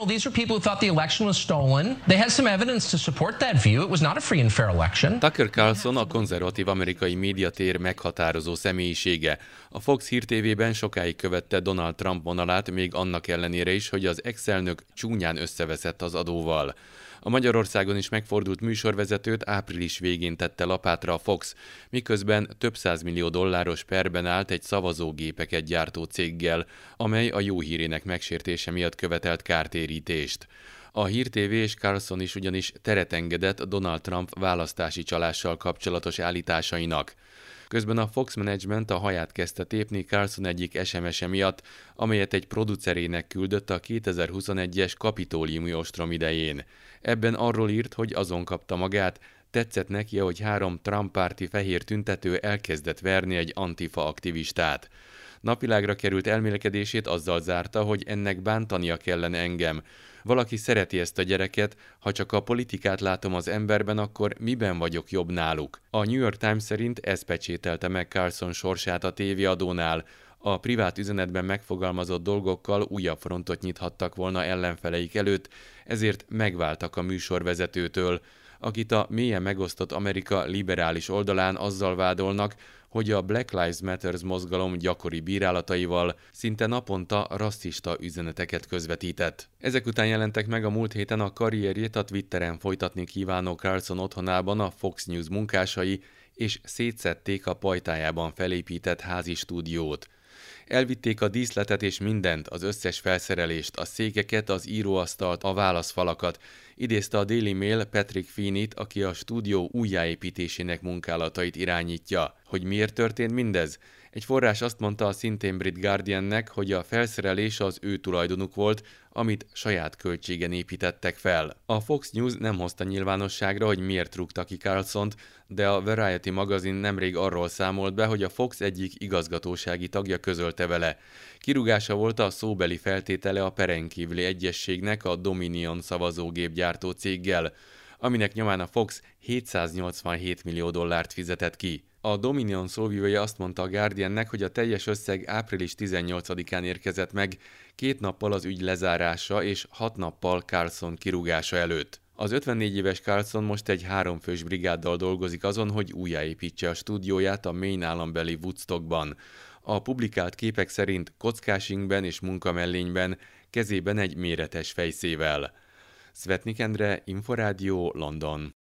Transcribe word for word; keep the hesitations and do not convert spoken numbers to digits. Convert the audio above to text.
These are people who thought the election was stolen. They had some evidence to support that view. It was not a free and fair election. Tucker Carlson a konzervatív amerikai médiatér meghatározó személyisége. A Fox Hír té vében sokáig követte Donald Trump vonalát, még annak ellenére is, hogy az ex-elnök csúnyán összeveszett az adóval. A Magyarországon is megfordult műsorvezetőt április végén tette lapátra a Fox, miközben több százmillió dolláros perben állt egy szavazógépeket gyártó céggel, amely a jó hírének megsértése miatt követelt kártérítést. A Hír té vé és Carlson is ugyanis teret engedett Donald Trump választási csalással kapcsolatos állításainak. Közben a Fox Management a haját kezdte tépni Carlson egyik es em es-e miatt, amelyet egy producerének küldött a kétezer-huszonegyes kapitóliumi ostrom idején. Ebben arról írt, hogy azon kapta magát, tetszett neki, hogy három Trump-párti fehér tüntető elkezdett verni egy antifa aktivistát. Napvilágra került elmélkedését azzal zárta, hogy ennek bántania kellene engem. Valaki szereti ezt a gyereket, ha csak a politikát látom az emberben, akkor miben vagyok jobb náluk? A New York Times szerint ez pecsételte meg Carlson sorsát a tévéadónál. A privát üzenetben megfogalmazott dolgokkal újabb frontot nyithattak volna ellenfeleik előtt, ezért megváltak a műsorvezetőtől, akit a mélyen megosztott Amerika liberális oldalán azzal vádolnak, hogy a Black Lives Matter mozgalom gyakori bírálataival szinte naponta rasszista üzeneteket közvetített. Ezek után jelentek meg a múlt héten a karrierjét a Twitteren folytatni kívánó Carlson otthonában a Fox News munkásai, és szétszedték a pajtájában felépített házi stúdiót. Elvitték a díszletet és mindent, az összes felszerelést, a székeket, az íróasztalt, a válaszfalakat, idézte a Daily Mail Patrick Feeney-t, aki a stúdió újjáépítésének munkálatait irányítja. Hogy miért történt mindez? Egy forrás azt mondta a szintén brit Guardiannek, hogy a felszerelés az ő tulajdonuk volt, amit saját költségen építettek fel. A Fox News nem hozta nyilvánosságra, hogy miért rúgta ki Carlsont, de a Variety magazin nemrég arról számolt be, hogy a Fox egyik igazgatósági tagja közölte vele. Kirúgása volt a szóbeli feltétele a perenkívüli egyezségnek a Dominion szavazógépgyártó céggel, aminek nyomán a Fox hétszáznyolcvanhét millió dollárt fizetett ki. A Dominion szóvivője azt mondta a Guardiannek, hogy a teljes összeg április tizennyolcadikán érkezett meg, két nappal az ügy lezárása és hat nappal Carlson kirúgása előtt. Az ötvennégy éves Carlson most egy háromfős brigáddal dolgozik azon, hogy újjáépítse a stúdióját a Maine állambeli Woodstockban. A publikált képek szerint kockásingben és munkamellényben, kezében egy méretes fejszével. Szvetnik Endre, Inforádió, London.